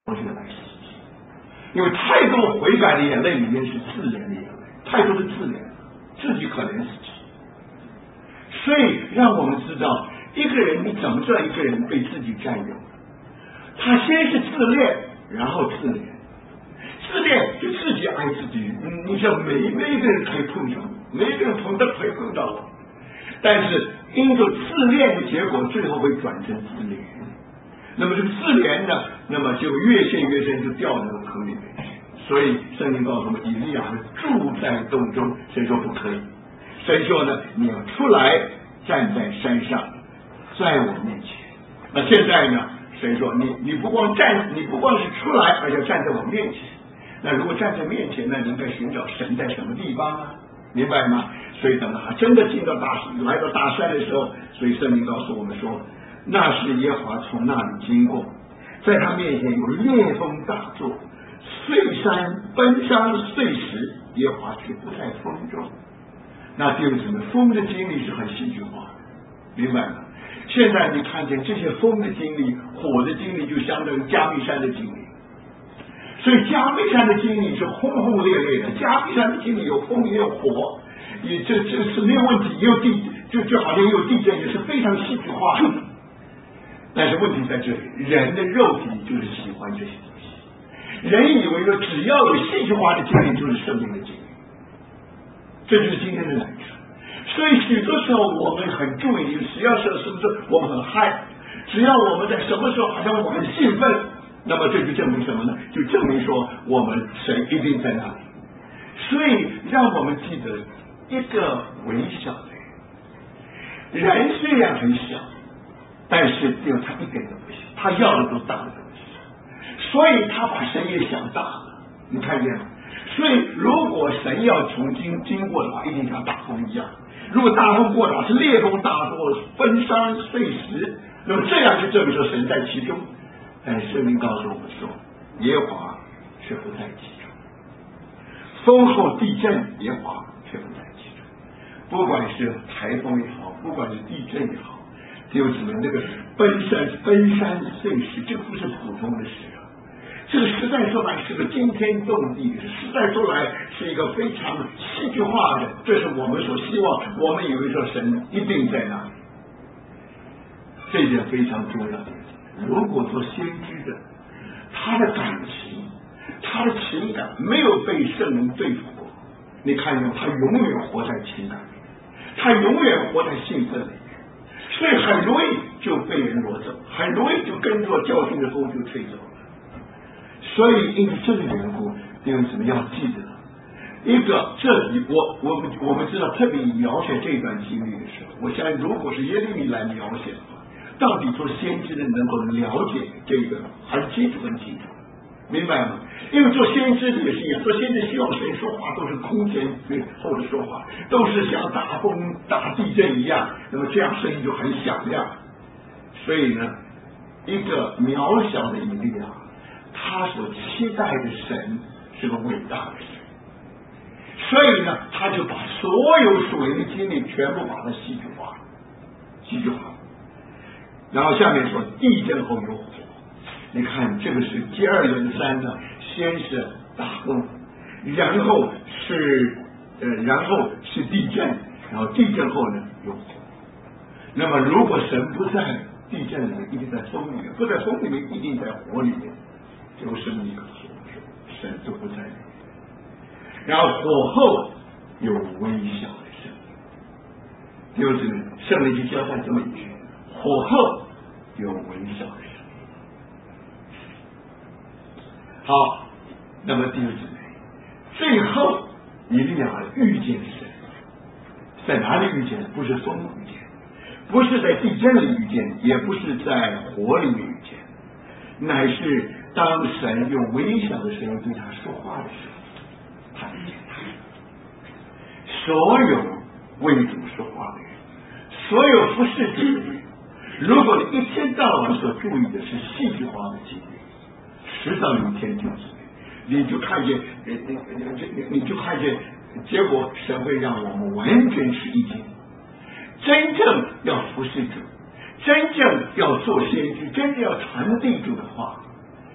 东西来洗净，因为太多悔改的眼泪里面是自怜的眼泪，太多的自怜，自己可怜自己。所以让我们知道，一个人你怎么知道一个人被自己占有？他先是自恋，然后自怜。自恋就自己爱自己，你想每一个人可以碰上，每一个人可以碰到我，但是因着自恋的结果，最后会转成自怜。那么这个自怜呢，那么就越陷越深，就掉到了坑里面去。所以圣经告诉我们，以利亚住在洞中，谁说不可以？神说呢，你要出来站在山上，在我面前。那现在呢，神说你不光是出来，而且站在我面前。那如果站在面前呢，你应该寻找神在什么地方啊？明白吗？所以等他真的来到大山的时候，所以圣经告诉我们说，那时耶和华从那里经过，在他面前有烈风大作，碎山奔山碎石，耶和华却不在风中。那弟兄姊妹，风的经历是很戏剧化的，明白吗？现在你看见这些风的经历、火的经历，就相当于加密山的经历。所以加密山的经历是轰轰烈烈的，加密山的经历有风也有火，这是没有问题，也有就好像也有地震，也是非常戏剧化的。但是问题在这里，人的肉体就是喜欢这些东西，人以为说只要有戏剧化的经历就是生命的经历，这就是今天的难处。所以许多时候我们很注意，只要是什么时候我们很嗨，只要我们在什么时候好像我们很兴奋，那么这就证明什么呢？就证明说我们神一定在那里。所以让我们记得一个微小的人虽然很小，但是只有他一点都不小，他要的都大的东西，所以他把神也想大了，你看见吗？所以如果神要从经过的话，一定像大风一样。如果大风过的话是烈风大作，分山碎石，那么这样就证明说神在其中。但圣经告诉我们说，耶和华却不在其中。风后地震，耶和华却不在其中。不管是台风也好，不管是地震也好，就是那个分山碎石，这不是普通的事啊。这个实在说来是个惊天动地的事，实在说来是一个非常戏剧化的，这是我们所希望，我们以为说神一定在那里。这一点非常重要的。如果做先知的，他的感情、他的情感没有被圣灵对付过，你看见他永远活在情感里，他永远活在兴奋里面，所以很容易就被人夺走，很容易就跟着教训的风就吹走了。所以因为这个缘故，弟兄姊妹要记得，一个这里我们知道，特别描写这段经历的时候，我相信如果是耶利米来描写的话，到底做先知的能够了解这个很清楚，明白吗？因为做先知也是一样，做先知希望谁说话都是空前绝后的说话，都是像大风大地震一样，那么这样声音就很响亮。所以呢，一个渺小的以利亚，他所期待的神是个伟大的神，所以呢，他就把所有属灵的经历全部把它戏剧化。然后下面说地震后有火，你看这个是接二连三的，先是大风，然后是地震，然后地震后呢有火。那么如果神不在地震里面，一定在风里面；不在风里面，一定在火里面。就圣经告诉我们说，神都不在里面。然后火后有微小的声音，就是圣灵就交代这么一句：火后有微小的声音。好，那么弟兄姊妹，最后以利亚遇见神，在哪里遇见？不是风遇见，不是在地震里遇见，也不是在火里面遇见，乃是当神用微小的声音对他说话的时候，他遇见他。所有为主说话的人，所有服侍主的人，如果你一天到晚所注意的是戏剧化的经历，迟早有一天你就看见，结果神会让我们完全是一体。真正要服侍主，真正要做先知，真正要传递主的话，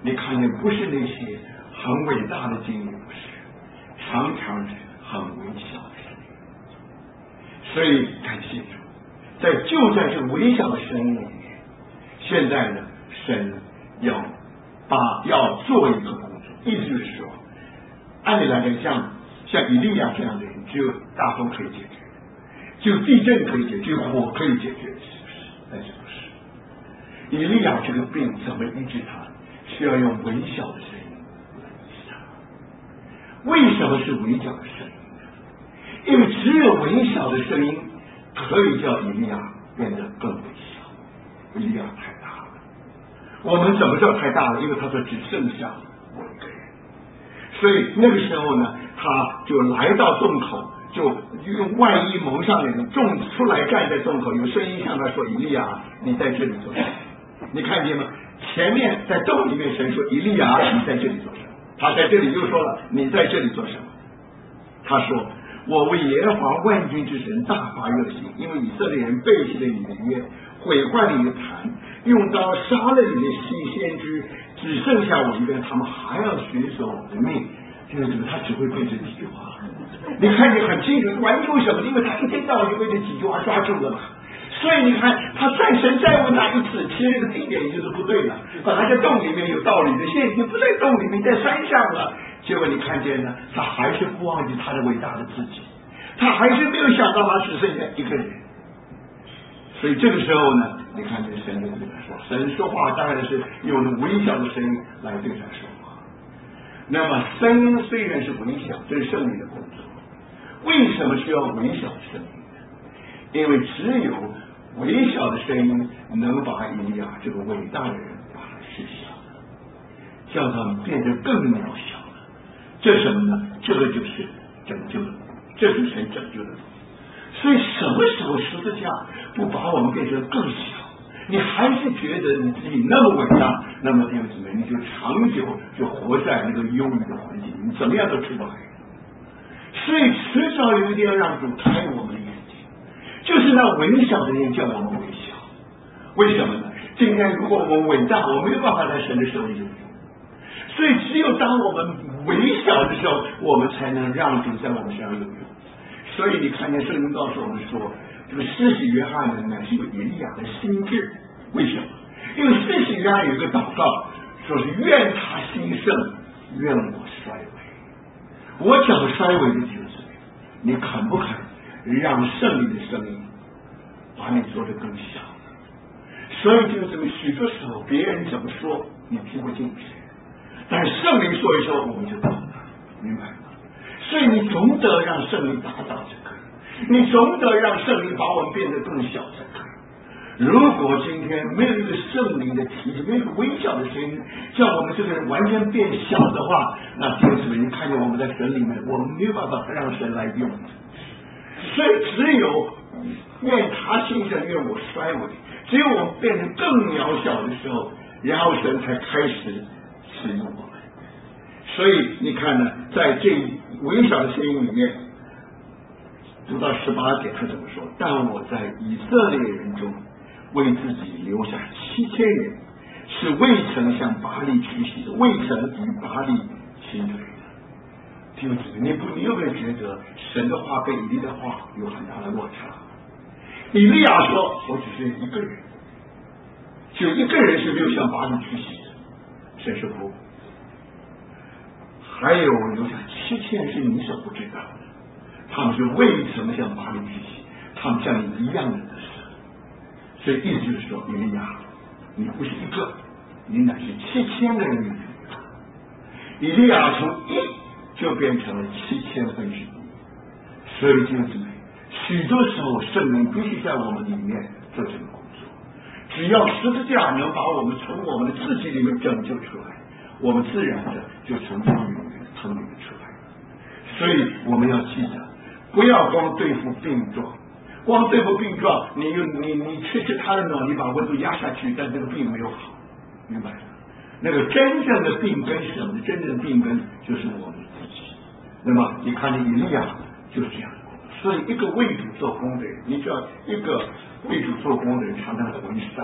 你看见不是那些很伟大的经历，不是，常常是很微小的声音。所以感谢主，就在这微小的声音里面，现在呢，神要做一个工作，意思就是说，按理来讲，像以利亚这样的人，只有大风可以解决，只有地震可以解决，只有火可以解决，是不是？但是不是？以利亚这个病怎么医治他？需要用微小的声音来医治他。为什么是微小的声音呢？因为只有微小的声音可以叫以利亚变得更微小。以利亚太大了，我们怎么叫太大了？因为他说只剩下我一个人，所以那个时候呢，他就来到洞口，就用外衣蒙上脸，出来站在洞口，有声音向他说：“以利亚，你在这里做什么？”你看见吗？前面在洞里面神说：“以利亚，你在这里做什么？”他在这里又说了：“你在这里做什么？”他说：“我为耶和华万军之神大发热心，因为以色列人背弃了你的约，毁坏了你的坛，用刀杀了你的西先知，只剩下我一个人，他们还要寻索我的命。”这个他只会背这几句话，你看见很清楚，完全为什么？因为他一天到晚就被这几句话抓住了嘛。所以你看，他神再问他一次，其实这个地点就是不对了。本来在洞里面有道理的，现在已经不在洞里面，在山上了。结果你看见呢，他还是不忘记他的伟大的自己，他还是没有想到他只剩下一个人。所以这个时候呢，你看见神就对他说，神说话当然是用微小的声音来对他说话。那么声音虽然是微小，这是圣灵的工作。为什么需要微小的声音呢？因为只有微小的声音能把以利亚这个伟大的人把他施小了，叫他们变得更渺小了。这是什么呢？这个就是拯救的，这是神拯救的。所以什么时候十字架不把我们变成更小？你还是觉得你自己那么伟大，那么弟兄姊妹，你就长久就活在那个忧郁的环境，你怎么样都出不来。所以迟早有一天要让主开我们的眼睛，就是那微小的人叫我们微小。为什么呢？今天如果我们伟大，我没有办法在神的手里有用。所以只有当我们微小的时候，我们才能让主在我们身上有用。所以你看见圣经告诉我们说，这个施洗约翰呢，乃是有以利亚的心志。为什么？因为施洗约翰有一个祷告，说是愿他兴盛，愿我衰微。我讲衰微的就是，你肯不肯让圣灵的声音把你做得更小？所以就是许多时候别人怎么说你听不进去，但是圣灵说一说我们就懂了，明白吗？所以你总得让圣灵达到这个，你总得让圣灵把我们变得更小才可以。如果今天没有一个圣灵的提醒，没有一个微小的声音叫我们这个人完全变小的话，那弟兄姊妹，你看见我们在神里面，我们没有办法让神来用。所以只有愿他兴盛，愿我衰微，只有我们变得更渺小的时候，然后神才开始使用我们。所以你看呢，在这微小的声音里面，读到18节他怎么说？但我在以色列人中为自己留下7000人，是未曾向巴力屈膝的，未曾与巴力亲嘴的。弟兄姊妹，你有没有觉得神的话跟以利的话有很大的落差？以利亚说：“我只是一个人，就一个人是没有向巴力屈膝的。”神说不，还有留下7000是你所不知道的，他们是未曾向巴力屈膝，他们像你一样的得胜。所以意思就是说，以利亚，你不是一个，你乃是7000个人里面一个。以利亚从1就变成了7000分之1。所以弟兄姊妹，许多时候圣灵必须在我们里面做这个工作。只要十字架能把我们从我们的自己里面拯救出来，我们自然的就从这里面腾流出来。所以我们要记得，不要光对付病状，光对付病状，你吃他的脑，你把温度压下去，但这个病没有好，明白吗？那个真正的病根是什么？真正的病根就是我们自己。那么你看见以利亚就是这样的。所以一个为主做工的人，你知道一个为主做工的人常常魂杀，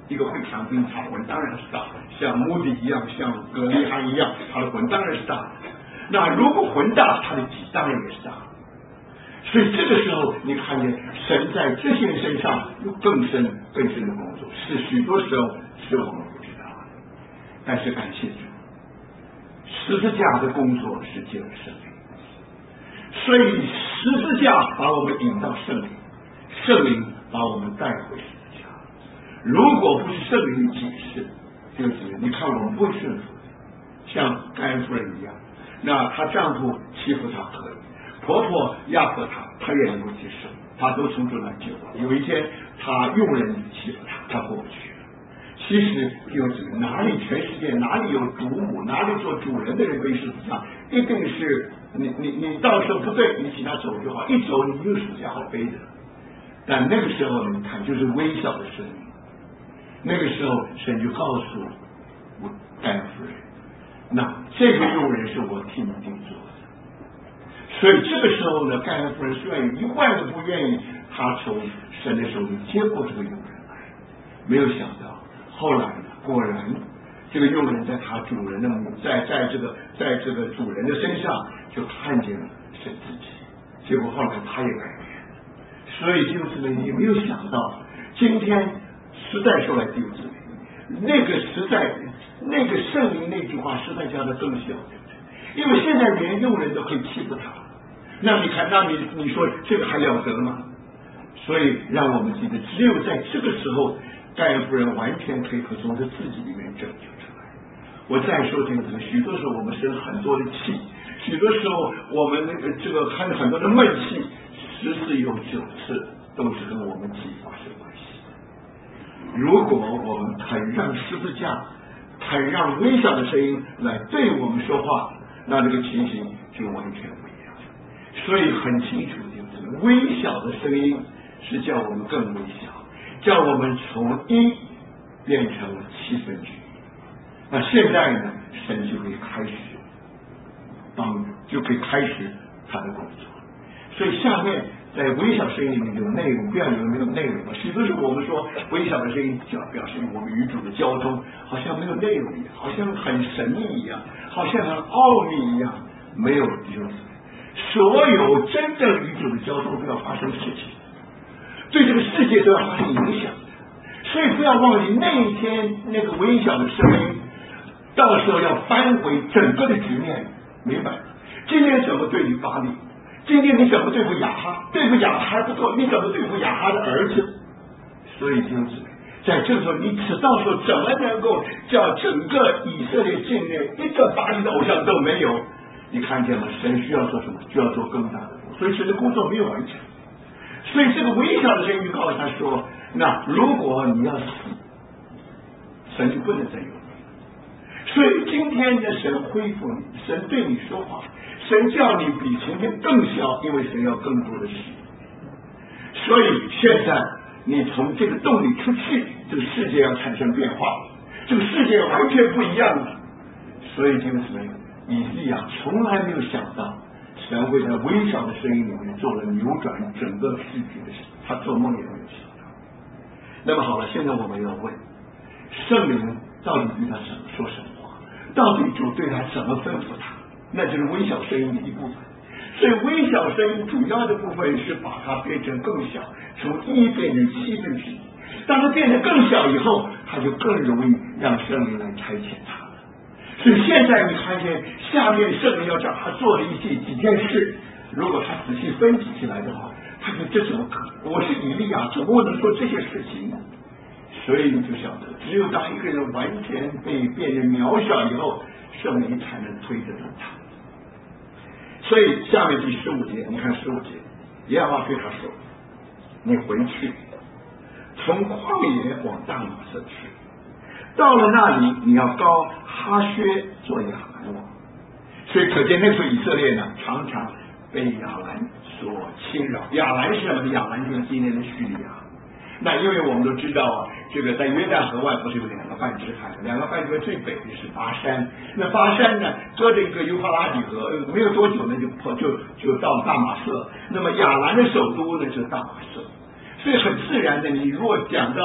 一个会强兵，他的魂当然是大；像摩底一样，像葛利罕一样，他的魂当然是大。那如果魂大，他的己当然也是大。所以这个时候，你看见神在这些人身上有更深的工作，是许多时候是我们不知道的。但是感谢主，十字架的工作是借了圣灵，所以十字架把我们引到圣灵，圣灵把我们带回十字架。如果不是圣灵的启示，就是你看我们不会顺服，像该恩夫人一样，那她丈夫欺负她可以，婆婆压迫她，她也能够接受，她都从这来救我。有一天她佣人欺负她，她过不去了。其实就是哪里全世界哪里有主母，哪里做主人的人背十字架，一定是你到时候不对，你请他走就好，一走你就十字架好背的。但那个时候你看，就是微小的声音。那个时候神就告诉我该恩夫人，那这个佣人是我替你定做的。所以这个时候呢，该恩夫人虽然有10000个不愿意，他从神的手里接过这个佣人来，没有想到后来果然这个佣人在他主人的在这个主人的身上就看见了神自己，结果后来他也改变。所以就是呢，你没有想到今天实在说来弟兄姊妹，那个实在那个圣灵那句话实在加的更小，对不对？因为现在连佣人都可以欺负他，那你看，那你说这个还了得吗？所以让我们记得，只有在这个时候，该恩夫人完全可以从他自己里面拯救出来。我再说这个，许多时候我们生很多的气，许多时候我们这个看很多的闷气，10次有9次都是跟我们自己发生关系。如果我们肯让十字架，肯让微小的声音来对我们说话，那这个情形就完全不一样。所以很清楚，就是微小的声音是叫我们更微小，叫我们从1变成了1/7。那现在呢，神就可以开始就可以开始他的工作。所以下面在微小声音里面有内容，不要以为没有内容。许多时候我们说微小的声音就要表示我们与主的交通，好像没有内容一样，好像很神秘一样，好像很奥秘一样。没有，就是所有真正与主的交通都要发生事情，对这个世界都要发生影响。所以不要忘记那一天那个微小的声音，到时候要翻回整个的局面。明白？今天怎么对于巴力？今天你怎么对付亚哈？对付亚哈还不够，你怎么对付亚哈的儿子？所以就是在这个时候，你到时候怎么能够叫整个以色列境内一个巴力的偶像都没有？你看见了，神需要做什么？就要做更大的工作，所以神的工作没有完成。所以这个微小的声音告诉他说：那如果你要死，神就不能再有你。所以今天的神恢复你，神对你说话，神叫你比从前更小，因为神要更多的事。所以现在你从这个洞里出去，这个世界要产生变化，这个世界完全不一样了。所以就是以利亚从来没有想到神会在微小的声音里面做了扭转整个世界的事，他做梦也没有想到。那么好了，现在我们要问，圣灵到底对他说什么话？到底主对他怎么吩咐他？那就是微小声音的一部分。所以微小声音主要的部分是把它变成更小，从1变成1/7。当它变得更小以后，它就更容易让圣灵来差遣它了。所以现在你看见下面圣灵要叫他做的几件事，如果他仔细分析起来的话，他说这怎么可能？我是以利亚，怎么能做这些事情呢？所以你就晓得，只有当一个人完全被变得渺小以后，圣灵才能推得动他。所以下面第15节，你看15节，耶和华对他说：你回去，从旷野往大马色去，到了那里，你要膏哈薛做亚兰王。所以可见那时候以色列呢，常常被亚兰所侵扰。亚兰是什么？亚兰就是今天的叙利亚。那因为我们都知道啊，这个在约旦河外不是有2个半支派，2个半支派最北的是巴山，那巴山呢隔着一个幼发拉底河，没有多久呢就到大马色。那么亚兰的首都呢就是大马色，所以很自然的，你如果讲到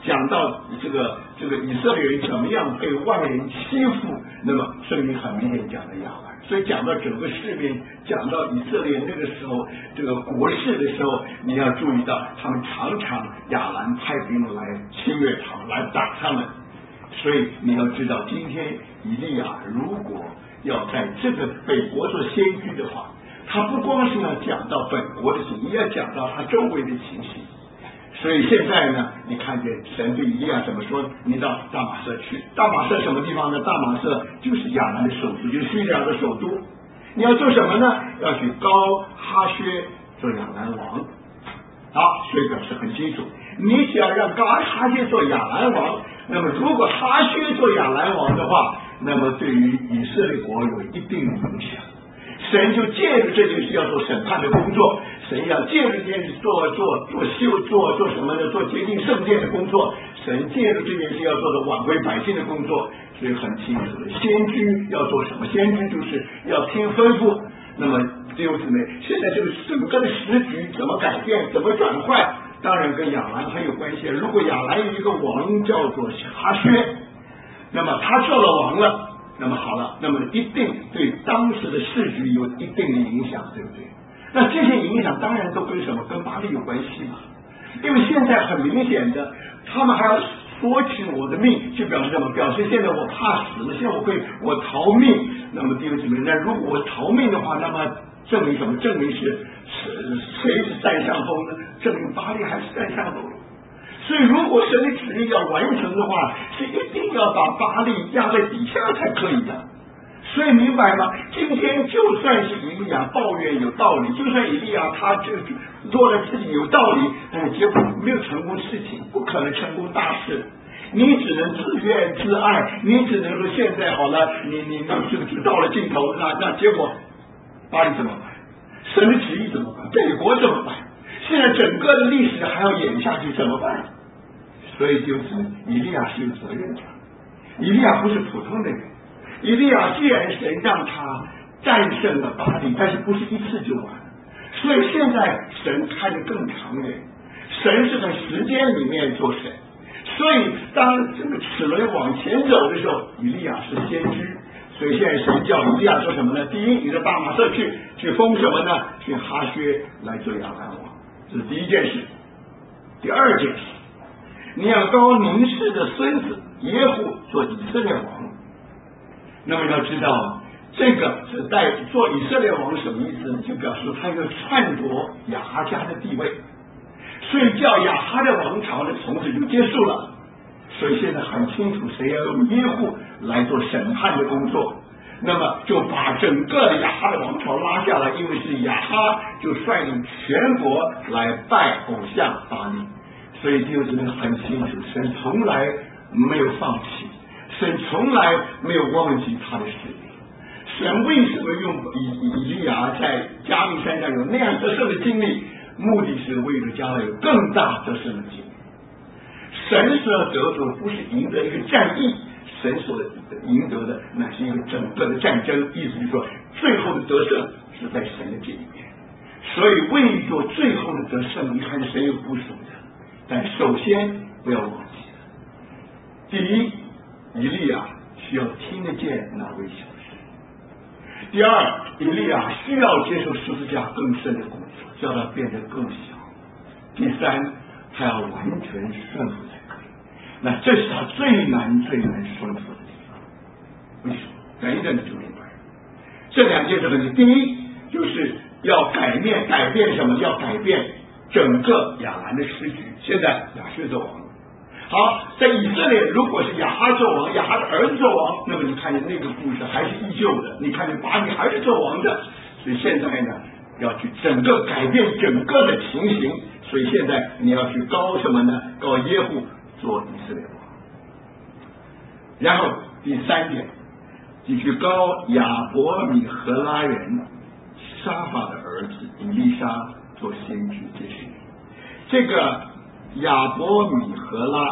讲到这个以色列人怎么样被外人欺负，那么圣经很明显讲了亚兰。所以讲到整个世面，讲到以色列那个时候这个国势的时候，你要注意到他们常常亚兰派兵来侵略他们，来打他们。所以你要知道，今天以利亚如果要在这个北国做先知的话，他不光是要讲到本国的情形，也要讲到他周围的情形。所以现在呢，你看见神对以利亚怎么说？你到大马色去，大马色什么地方呢？大马色就是亚兰的首都，就是叙利亚的首都。你要做什么呢？要去膏哈薛做亚兰王。好，所以表示很清楚，你只要让膏哈薛做亚兰王，那么如果哈薛做亚兰王的话，那么对于以色列国有一定的影响。神就借着这件事要做审判的工作，神要借着这件事做什么呢？做洁净圣殿的工作。神借着这件事要做的挽回百姓的工作，所以很清楚的。先知要做什么？先知就是要听吩咐。那么弟兄姊妹，现在这个整个的时局怎么改变，怎么转换，当然跟亚兰很有关系。如果亚兰有一个王叫做哈薛，那么他做了王了。那么好了，那么一定对当时的市局有一定的影响，对不对？那这些影响当然都跟什么？跟巴力有关系嘛。因为现在很明显的，他们还要索取我的命，就表示什么？表示现在我怕死了，现在我逃命。那么弟兄姊妹，那如果我逃命的话，那么证明什么？证明是谁是占上风呢？证明巴力还是占上风。所以如果神的旨意要完成的话，是一定要把巴力压在底下才可以的。所以明白吗？今天就算是以利亚抱怨有道理，就算以利亚他就做了自己有道理，但是结果没有成功事情，不可能成功大事。你只能自怨自艾，你只能说现在好了，你就到了尽头，那结果巴力怎么办？神的旨意怎么办？北国怎么办？现在整个的历史还要演下去怎么办？所以就是以利亚是有责任的。以利亚不是普通的人，以利亚既然神让他战胜了巴力，但是不是一次就完，所以现在神看得更长远，神是在时间里面做神。所以当这个齿轮往前走的时候，以利亚是先知。所以现在神叫以利亚做什么呢？第一，你到大马色去封什么呢？去哈薛来做亚兰王，这是第一件事。第二件事，你要膏宁氏的孙子耶户做以色列王。那么要知道，这个是做以色列王什么意思呢？就表示他要篡夺亚哈家的地位，所以叫亚哈的王朝呢从此就结束了。所以现在很清楚，谁要用耶户来做审判的工作，那么就把整个亚哈的王朝拉下来，因为是亚哈就率领全国来拜偶像巴力。所以弟兄姊妹很清楚，神从来没有放弃，神从来没有忘记他的使命。神为什么用以利亚在加密山上有那样得胜的经历？目的是为了将来有更大得胜的经历。神所要得着不是赢得一个战役，神所赢得的那是一个整个的战争。意思就是说，最后的得胜是在神的这里面。所以为着最后的得胜，你看神有部署的。但首先不要忘记了，第一，以利亚需要听得见那位小事；第二，以利亚需要接受十字架更深的工作，叫他变得更小；第三，他要完全顺服才可以。那这是他最难顺服的地方。为什么？等一等你就明白。这两件事情，第一就是要改变什么？要改变整个亚兰的时局。现在亚薛做王。好，在以色列，如果是亚哈做王，亚哈的儿子做王，那么你看见那个故事还是依旧的，你看见巴力还是做王的。所以现在呢，要去整个改变整个的情形。所以现在你要去膏什么呢？膏耶户做以色列王。然后第三点，你去膏亚伯米荷拉人沙法的儿子以利沙做先知，这是这个亚伯米荷拉